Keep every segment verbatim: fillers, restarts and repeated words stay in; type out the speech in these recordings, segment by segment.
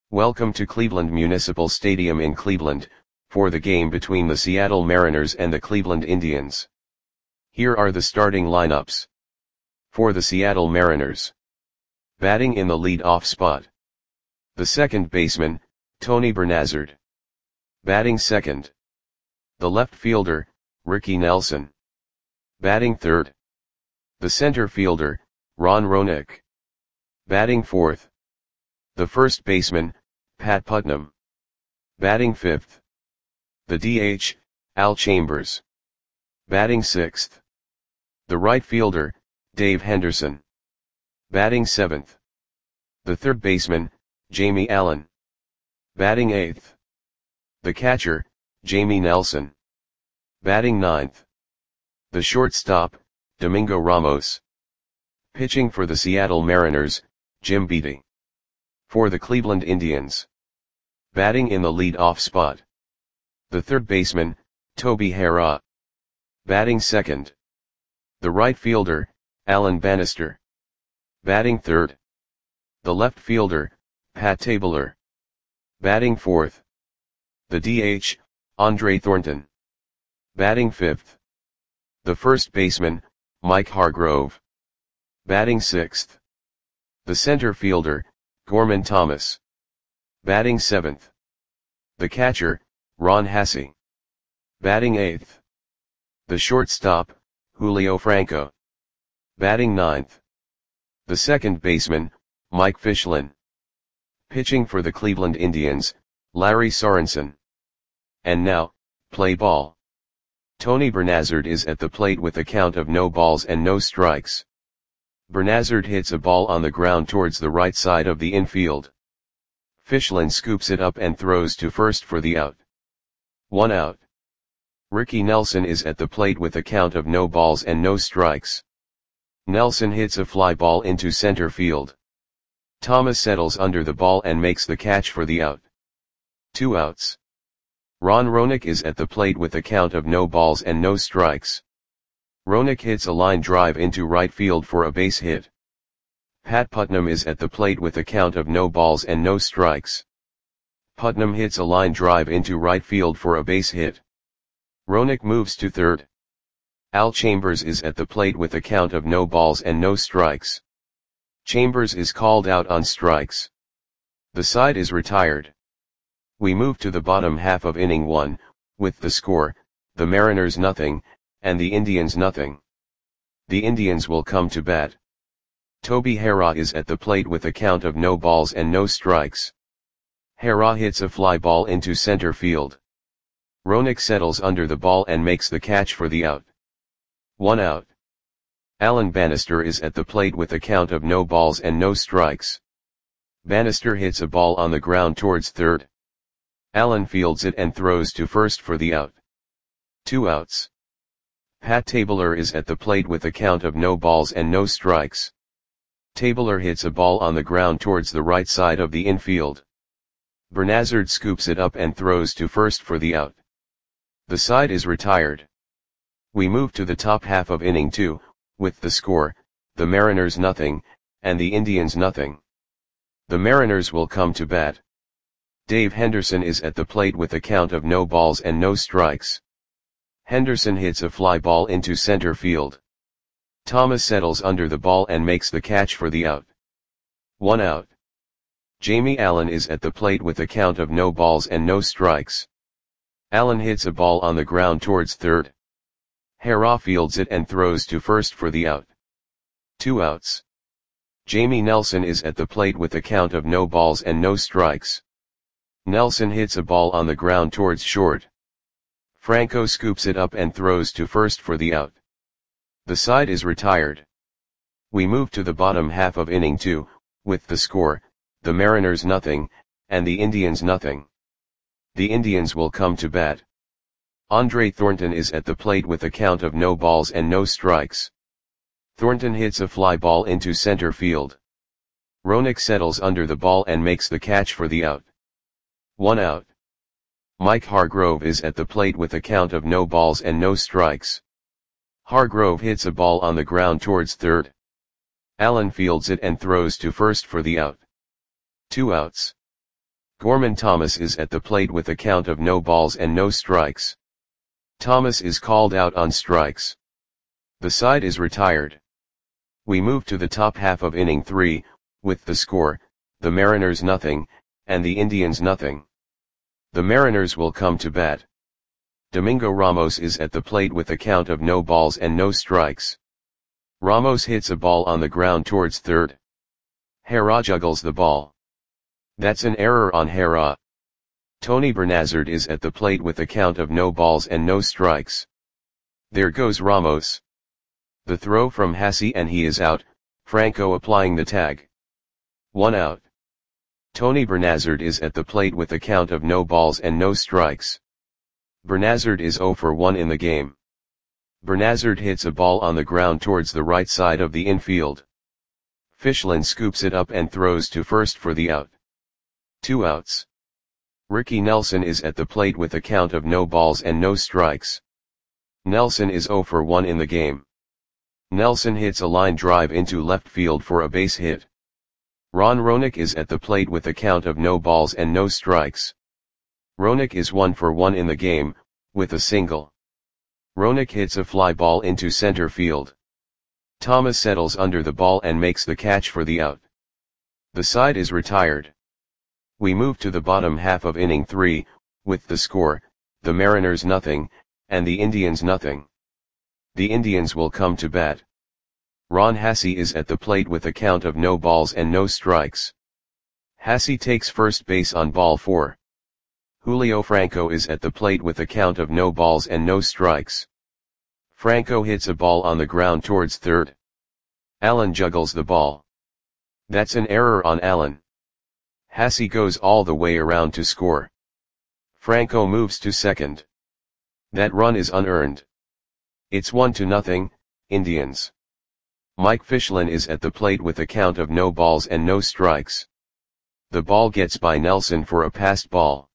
Welcome to Cleveland Municipal Stadium in Cleveland, for the game between the Seattle Mariners and the Cleveland Indians. Here are the starting lineups. For the Seattle Mariners. Batting in the lead-off spot. The second baseman, Tony Bernazard. Batting second. The left fielder, Ricky Nelson. Batting third. The center fielder, Ron Roenick. Batting fourth. The first baseman, Pat Putnam. Batting fifth. The D H, Al Chambers. Batting sixth. The right fielder, Dave Henderson. Batting seventh. The third baseman, Jamie Allen. Batting eighth. The catcher, Jamie Nelson. Batting ninth. The shortstop, Domingo Ramos. Pitching for the Seattle Mariners, Jim Beattie. For the Cleveland Indians. Batting in the lead-off spot. The third baseman, Toby Harrah. Batting second. The right fielder, Alan Bannister. Batting third. The left fielder, Pat Tabler. Batting fourth. The D H, Andre Thornton. Batting fifth. The first baseman, Mike Hargrove. Batting sixth. The center fielder, Gorman Thomas. Batting seventh. The catcher, Ron Hassey. Batting eighth. The shortstop, Julio Franco. Batting ninth. The second baseman, Mike Fischlin. Pitching for the Cleveland Indians, Larry Sorensen. And now, play ball. Tony Bernazard is at the plate with a count of no balls and no strikes. Bernazard hits a ball on the ground towards the right side of the infield. Fischlin scoops it up and throws to first for the out. One out. Ricky Nelson is at the plate with a count of no balls and no strikes. Nelson hits a fly ball into center field. Thomas settles under the ball and makes the catch for the out. Two outs. Ron Roenick is at the plate with a count of no balls and no strikes. Roenick hits a line drive into right field for a base hit. Pat Putnam is at the plate with a count of no balls and no strikes. Putnam hits a line drive into right field for a base hit. Roenick moves to third. Al Chambers is at the plate with a count of no balls and no strikes. Chambers is called out on strikes. The side is retired. We move to the bottom half of inning one, with the score, the Mariners nothing, and the Indians nothing. The Indians will come to bat. Toby Harrah is at the plate with a count of no balls and no strikes. Harrah hits a fly ball into center field. Roenick settles under the ball and makes the catch for the out. One out. Alan Bannister is at the plate with a count of no balls and no strikes. Bannister hits a ball on the ground towards third. Allen fields it and throws to first for the out. Two outs. Pat Tabler is at the plate with a count of no balls and no strikes. Tabler hits a ball on the ground towards the right side of the infield. Bernazard scoops it up and throws to first for the out. The side is retired. We move to the top half of inning two, with the score, the Mariners nothing, and the Indians nothing. The Mariners will come to bat. Dave Henderson is at the plate with a count of no balls and no strikes. Henderson hits a fly ball into center field. Thomas settles under the ball and makes the catch for the out. One out. Jamie Allen is at the plate with a count of no balls and no strikes. Allen hits a ball on the ground towards third. Harrah fields it and throws to first for the out. Two outs. Jamie Nelson is at the plate with a count of no balls and no strikes. Nelson hits a ball on the ground towards short. Franco scoops it up and throws to first for the out. The side is retired. We move to the bottom half of inning two, with the score, the Mariners nothing, and the Indians nothing. The Indians will come to bat. Andre Thornton is at the plate with a count of no balls and no strikes. Thornton hits a fly ball into center field. Roenick settles under the ball and makes the catch for the out. One out. Mike Hargrove is at the plate with a count of no balls and no strikes. Hargrove hits a ball on the ground towards third. Allen fields it and throws to first for the out. Two outs. Gorman Thomas is at the plate with a count of no balls and no strikes. Thomas is called out on strikes. The side is retired. We move to the top half of inning three, with the score, the Mariners nothing, and the Indians nothing. The Mariners will come to bat. Domingo Ramos is at the plate with a count of no balls and no strikes. Ramos hits a ball on the ground towards third. Hera juggles the ball. That's an error on Hera. Tony Bernazard is at the plate with a count of no balls and no strikes. There goes Ramos. The throw from Hasse and he is out, Franco applying the tag. One out. Tony Bernazard is at the plate with a count of no balls and no strikes. Bernazard is zero for one in the game. Bernazard hits a ball on the ground towards the right side of the infield. Fischlin scoops it up and throws to first for the out. Two outs. Ricky Nelson is at the plate with a count of no balls and no strikes. Nelson is zero for one in the game. Nelson hits a line drive into left field for a base hit. Ron Roenick is at the plate with a count of no balls and no strikes. Roenick is one for one in the game, with a single. Roenick hits a fly ball into center field. Thomas settles under the ball and makes the catch for the out. The side is retired. We move to the bottom half of inning three, with the score, the Mariners nothing, and the Indians nothing. The Indians will come to bat. Ron Hasse is at the plate with a count of no balls and no strikes. Hasse takes first base on ball four. Julio Franco is at the plate with a count of no balls and no strikes. Franco hits a ball on the ground towards third. Allen juggles the ball. That's an error on Allen. Hasse goes all the way around to score. Franco moves to second. That run is unearned. It's one to nothing, Indians. Mike Fischlin is at the plate with a count of no balls and no strikes. The ball gets by Nelson for a passed ball.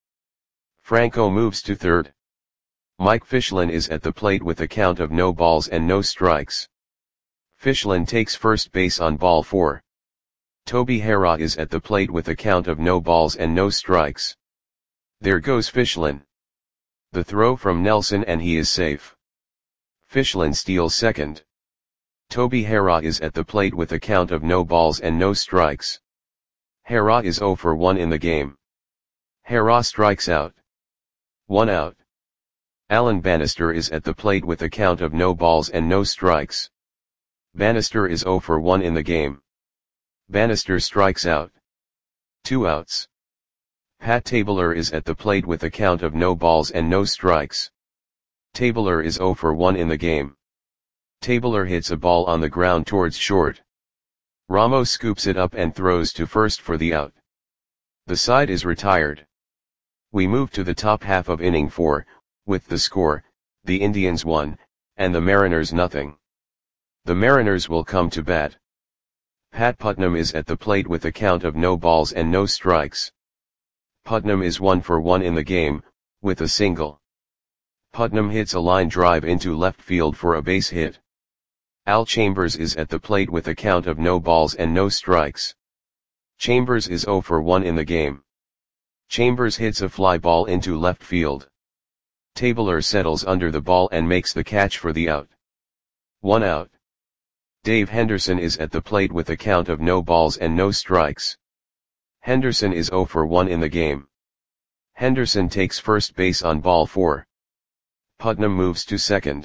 Franco moves to third. Mike Fischlin is at the plate with a count of no balls and no strikes. Fischlin takes first base on ball four. Toby Hera is at the plate with a count of no balls and no strikes. There goes Fischlin. The throw from Nelson and he is safe. Fischlin steals second. Toby Hera is at the plate with a count of no balls and no strikes. Hera is zero for one in the game. Hera strikes out. One out. Alan Bannister is at the plate with a count of no balls and no strikes. Bannister is zero for one in the game. Bannister strikes out. Two outs. Pat Tabler is at the plate with a count of no balls and no strikes. Tabler is zero for one in the game. Tabler hits a ball on the ground towards short. Ramos scoops it up and throws to first for the out. The side is retired. We move to the top half of inning four, with the score, the Indians one, and the Mariners nothing. The Mariners will come to bat. Pat Putnam is at the plate with a count of no balls and no strikes. Putnam is one for one in the game, with a single. Putnam hits a line drive into left field for a base hit. Al Chambers is at the plate with a count of no balls and no strikes. Chambers is zero for one in the game. Chambers hits a fly ball into left field. Tabler settles under the ball and makes the catch for the out. One out. Dave Henderson is at the plate with a count of no balls and no strikes. Henderson is zero for one in the game. Henderson takes first base on ball four. Putnam moves to second.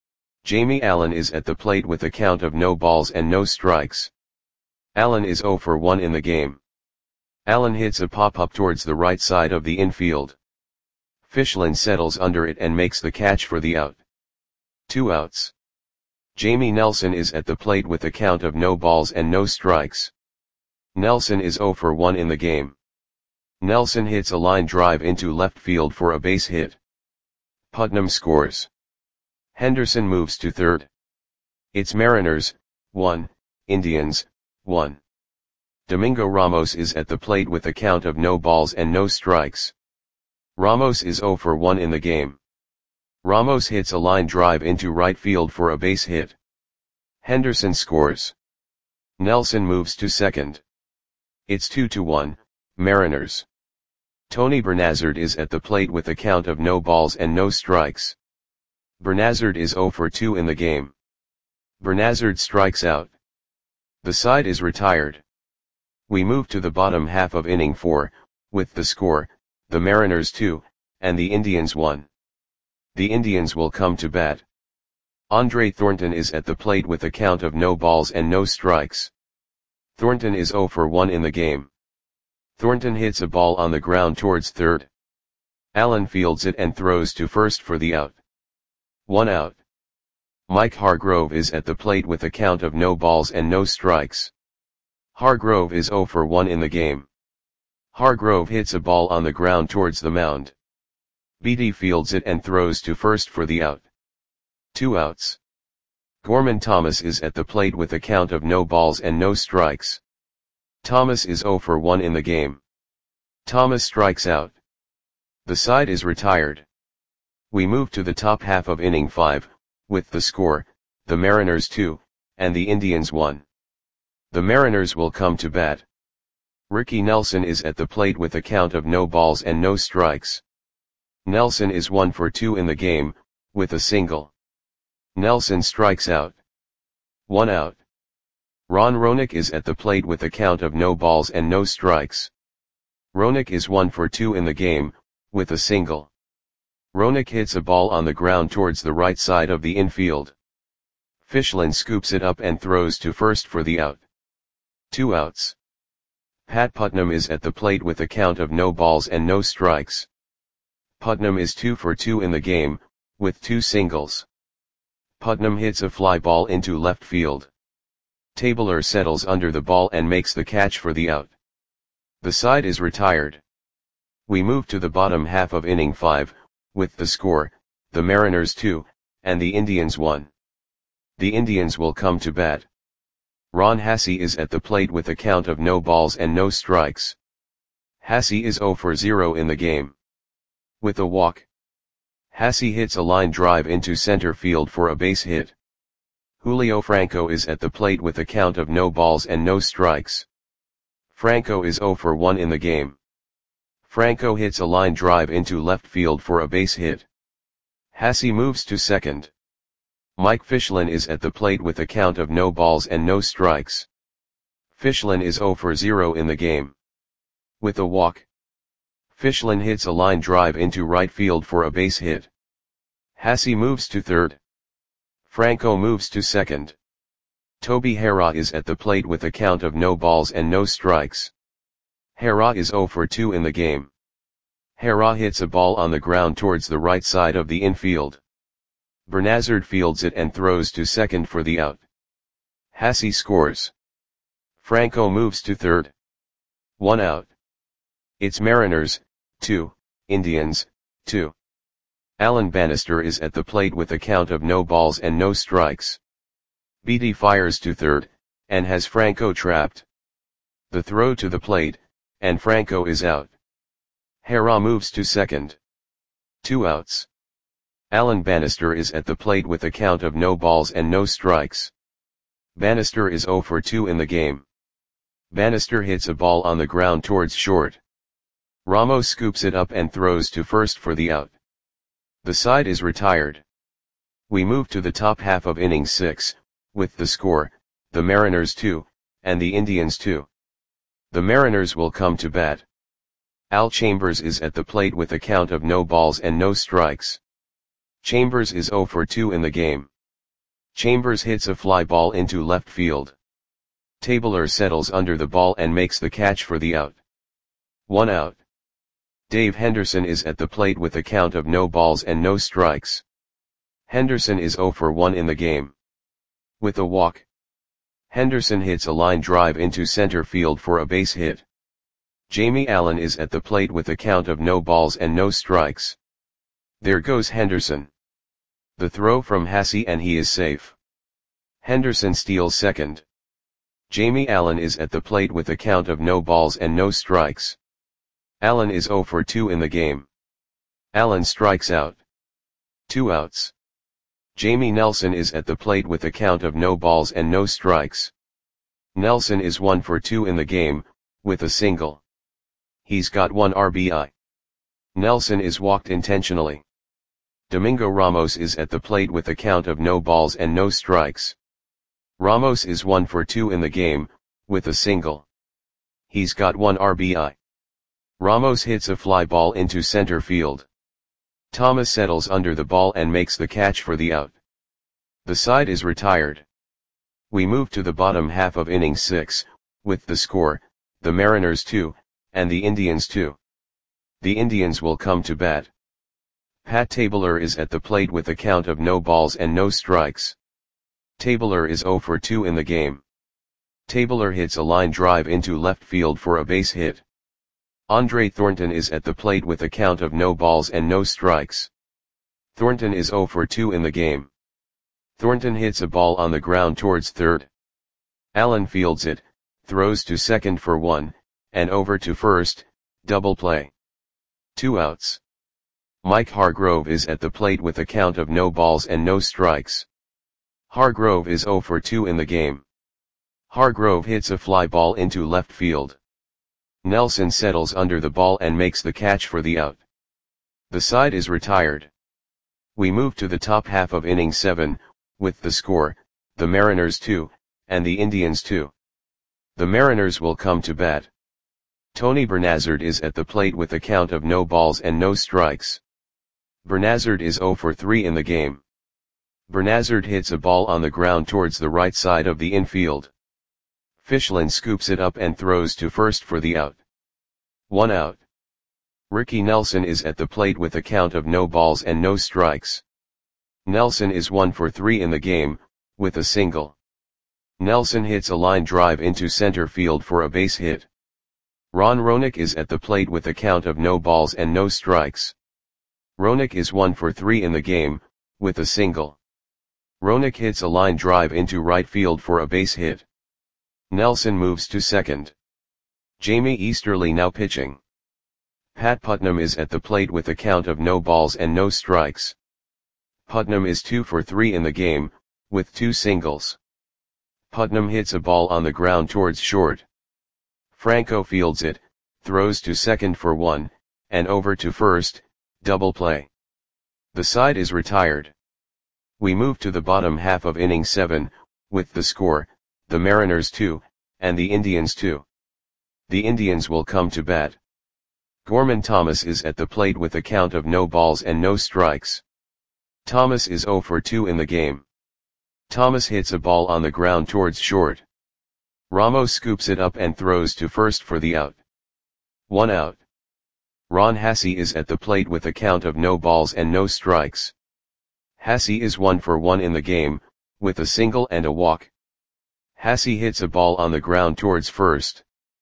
Jamie Allen is at the plate with a count of no balls and no strikes. Allen is zero for one in the game. Allen hits a pop-up towards the right side of the infield. Fischlin settles under it and makes the catch for the out. Two outs. Jamie Nelson is at the plate with a count of no balls and no strikes. Nelson is zero for one in the game. Nelson hits a line drive into left field for a base hit. Putnam scores. Henderson moves to third. It's Mariners, one, Indians, one. Domingo Ramos is at the plate with a count of no balls and no strikes. Ramos is zero for one in the game. Ramos hits a line drive into right field for a base hit. Henderson scores. Nelson moves to second. It's two to one, Mariners. Tony Bernazard is at the plate with a count of no balls and no strikes. Bernazard is zero for two in the game. Bernazard strikes out. The side is retired. We move to the bottom half of inning four, with the score, the Mariners two, and the Indians one. The Indians will come to bat. Andre Thornton is at the plate with a count of no balls and no strikes. Thornton is zero for one in the game. Thornton hits a ball on the ground towards third. Allen fields it and throws to first for the out. One out. Mike Hargrove is at the plate with a count of no balls and no strikes. Hargrove is zero for one in the game. Hargrove hits a ball on the ground towards the mound. Beatty fields it and throws to first for the out. Two outs. Gorman Thomas is at the plate with a count of no balls and no strikes. Thomas is zero for one in the game. Thomas strikes out. The side is retired. We move to the top half of inning five, with the score, the Mariners two, and the Indians one. The Mariners will come to bat. Ricky Nelson is at the plate with a count of no balls and no strikes. Nelson is one for two in the game, with a single. Nelson strikes out. One out. Ron Roenick is at the plate with a count of no balls and no strikes. Roenick is one for two in the game, with a single. Roenick hits a ball on the ground towards the right side of the infield. Fichlin scoops it up and throws to first for the out. Two outs. Pat Putnam is at the plate with a count of no balls and no strikes. Putnam is two for two in the game, with two singles. Putnam hits a fly ball into left field. Tabler settles under the ball and makes the catch for the out. The side is retired. We move to the bottom half of inning five, with the score, the Mariners two, and the Indians one. The Indians will come to bat. Ron Hassey is at the plate with a count of no balls and no strikes. Hassey is zero for zero in the game. With a walk. Hassey hits a line drive into center field for a base hit. Julio Franco is at the plate with a count of no balls and no strikes. Franco is zero for one in the game. Franco hits a line drive into left field for a base hit. Hassey moves to second. Mike Fichlin is at the plate with a count of no balls and no strikes. Fichlin is zero for zero in the game. With a walk. Fichlin hits a line drive into right field for a base hit. Hassey moves to third. Franco moves to second. Toby Harrah is at the plate with a count of no balls and no strikes. Harrah is zero for two in the game. Harrah hits a ball on the ground towards the right side of the infield. Bernazard fields it and throws to second for the out. Hassey scores. Franco moves to third. One out. It's Mariners, two, Indians, two. Alan Bannister is at the plate with a count of no balls and no strikes. Beatty fires to third, and has Franco trapped. The throw to the plate, and Franco is out. Harrah moves to second. Two outs. Alan Bannister is at the plate with a count of no balls and no strikes. Bannister is zero for two in the game. Bannister hits a ball on the ground towards short. Ramos scoops it up and throws to first for the out. The side is retired. We move to the top half of inning six, with the score, the Mariners two, and the Indians two. The Mariners will come to bat. Al Chambers is at the plate with a count of no balls and no strikes. Chambers is zero for two in the game. Chambers hits a fly ball into left field. Tabler settles under the ball and makes the catch for the out. One out. Dave Henderson is at the plate with a count of no balls and no strikes. Henderson is zero for one in the game. With a walk. Henderson hits a line drive into center field for a base hit. Jamie Allen is at the plate with a count of no balls and no strikes. There goes Henderson. The throw from Hassey and he is safe. Henderson steals second. Jamie Allen is at the plate with a count of no balls and no strikes. Allen is zero for two in the game. Allen strikes out. Two outs. Jamie Nelson is at the plate with a count of no balls and no strikes. Nelson is one for two in the game, with a single. He's got one R B I. Nelson is walked intentionally. Domingo Ramos is at the plate with a count of no balls and no strikes. Ramos is one for two in the game, with a single. He's got one R B I. Ramos hits a fly ball into center field. Thomas settles under the ball and makes the catch for the out. The side is retired. We move to the bottom half of inning six, with the score, the Mariners two, and the Indians two. The Indians will come to bat. Pat Tabler is at the plate with a count of no balls and no strikes. Tabler is zero for two in the game. Tabler hits a line drive into left field for a base hit. Andre Thornton is at the plate with a count of no balls and no strikes. Thornton is zero for two in the game. Thornton hits a ball on the ground towards third. Allen fields it, throws to second for one, and over to first, double play. Two outs. Mike Hargrove is at the plate with a count of no balls and no strikes. Hargrove is zero for two in the game. Hargrove hits a fly ball into left field. Nelson settles under the ball and makes the catch for the out. The side is retired. We move to the top half of inning seven, with the score, the Mariners two, and the Indians two. The Mariners will come to bat. Tony Bernazard is at the plate with a count of no balls and no strikes. Bernazard is zero for three in the game. Bernazard hits a ball on the ground towards the right side of the infield. Fischlin scoops it up and throws to first for the out. One out. Ricky Nelson is at the plate with a count of no balls and no strikes. Nelson is one for three in the game, with a single. Nelson hits a line drive into center field for a base hit. Ron Roenick is at the plate with a count of no balls and no strikes. Roenick is one for three in the game, with a single. Roenick hits a line drive into right field for a base hit. Nelson moves to second. Jamie Easterly now pitching. Pat Putnam is at the plate with a count of no balls and no strikes. Putnam is two for three in the game, with two singles. Putnam hits a ball on the ground towards short. Franco fields it, throws to second for one, and over to first, double play. The side is retired. We move to the bottom half of inning seven, with the score, the Mariners two, and the Indians two. The Indians will come to bat. Gorman Thomas is at the plate with a count of no balls and no strikes. Thomas is zero for two in the game. Thomas hits a ball on the ground towards short. Ramos scoops it up and throws to first for the out. One out. Ron Hassey is at the plate with a count of no balls and no strikes. Hassey is one for one in the game, with a single and a walk. Hassey hits a ball on the ground towards first.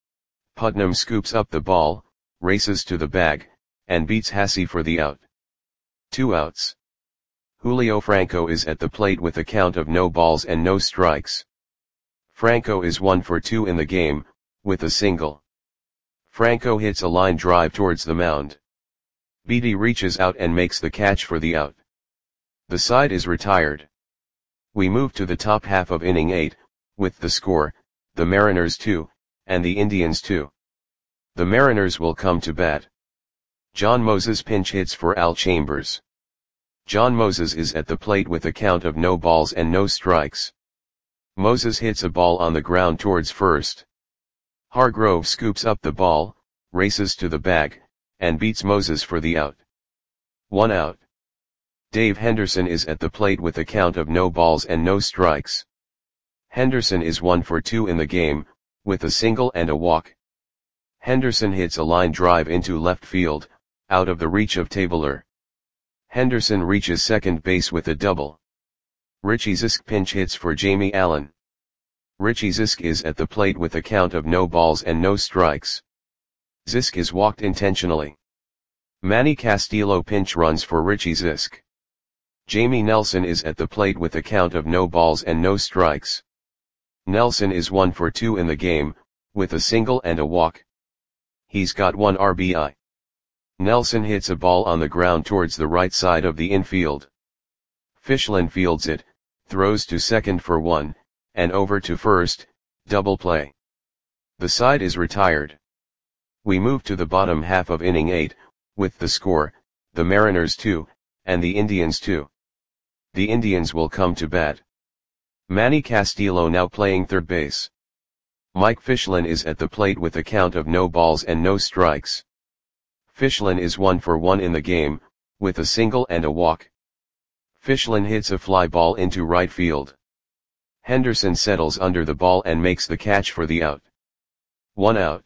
Putnam scoops up the ball, races to the bag, and beats Hassey for the out. Two outs. Julio Franco is at the plate with a count of no balls and no strikes. Franco is one for two in the game, with a single. Franco hits a line drive towards the mound. Beatty reaches out and makes the catch for the out. The side is retired. We move to the top half of inning eight, with the score, the Mariners two, and the Indians two. The Mariners will come to bat. John Moses pinch hits for Al Chambers. John Moses is at the plate with a count of no balls and no strikes. Moses hits a ball on the ground towards first. Hargrove scoops up the ball, races to the bag, and beats Moses for the out. One out. Dave Henderson is at the plate with a count of no balls and no strikes. Henderson is one for two in the game, with a single and a walk. Henderson hits a line drive into left field, out of the reach of Tabler. Henderson reaches second base with a double. Richie Zisk pinch hits for Jamie Allen. Richie Zisk is at the plate with a count of no balls and no strikes. Zisk is walked intentionally. Manny Castillo pinch runs for Richie Zisk. Jamie Nelson is at the plate with a count of no balls and no strikes. Nelson is one for two in the game, with a single and a walk. He's got one R B I. Nelson hits a ball on the ground towards the right side of the infield. Fischlin fields it, throws to second for one, and over to first, double play. The side is retired. We move to the bottom half of inning eight, with the score, the Mariners two, and the Indians two. The Indians will come to bat. Manny Castillo now playing third base. Mike Fichlin is at the plate with a count of no balls and no strikes. Fichlin is one for one in the game, with a single and a walk. Fichlin hits a fly ball into right field. Henderson settles under the ball and makes the catch for the out. One out.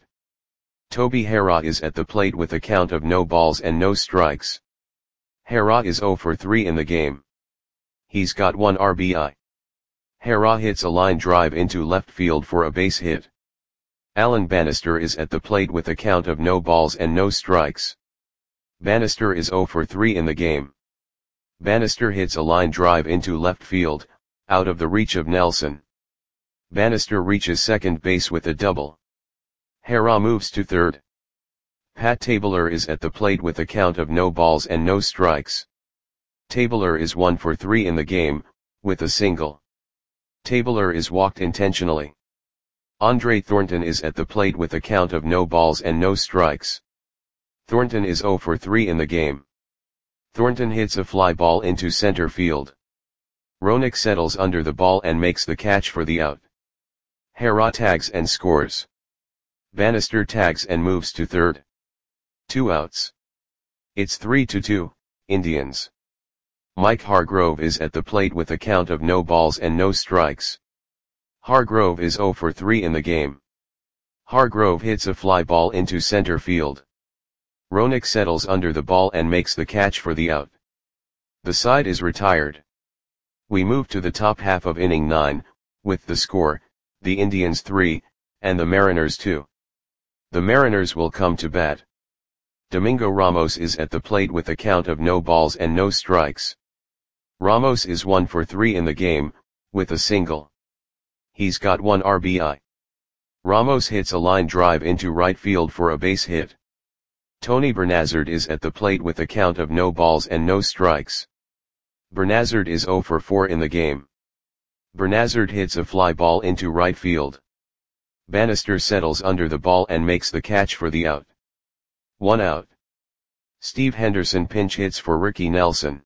Toby Harrah is at the plate with a count of no balls and no strikes. Harrah is zero for three in the game. He's got one R B I. Harrah hits a line drive into left field for a base hit. Alan Bannister is at the plate with a count of no balls and no strikes. Bannister is zero for three in the game. Bannister hits a line drive into left field, out of the reach of Nelson. Bannister reaches second base with a double. Harrah moves to third. Pat Tabler is at the plate with a count of no balls and no strikes. Tabler is one for three in the game, with a single. Tabler is walked intentionally. Andre Thornton is at the plate with a count of no balls and no strikes. Thornton is zero for three in the game. Thornton hits a fly ball into center field. Roenick settles under the ball and makes the catch for the out. Harrah tags and scores. Bannister tags and moves to third. Two outs. It's three to two, Indians. Mike Hargrove is at the plate with a count of no balls and no strikes. Hargrove is zero for three in the game. Hargrove hits a fly ball into center field. Roenick settles under the ball and makes the catch for the out. The side is retired. We move to the top half of inning nine, with the score, the Indians three, and the Mariners two. The Mariners will come to bat. Domingo Ramos is at the plate with a count of no balls and no strikes. Ramos is one for three in the game, with a single. He's got one R B I. Ramos hits a line drive into right field for a base hit. Tony Bernazard is at the plate with a count of no balls and no strikes. Bernazard is zero for four in the game. Bernazard hits a fly ball into right field. Bannister settles under the ball and makes the catch for the out. One out. Steve Henderson pinch hits for Ricky Nelson.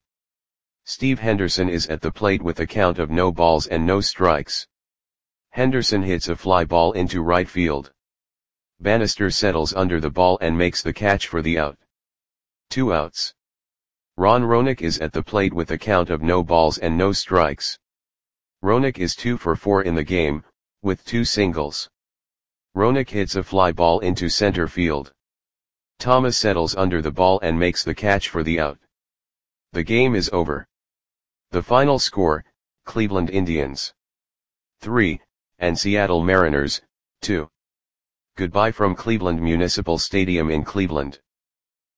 Steve Henderson is at the plate with a count of no balls and no strikes. Henderson hits a fly ball into right field. Bannister settles under the ball and makes the catch for the out. Two outs. Ron Roenick is at the plate with a count of no balls and no strikes. Roenick is two for four in the game, with two singles. Roenick hits a fly ball into center field. Thomas settles under the ball and makes the catch for the out. The game is over. The final score, Cleveland Indians three, and Seattle Mariners two. Goodbye from Cleveland Municipal Stadium in Cleveland.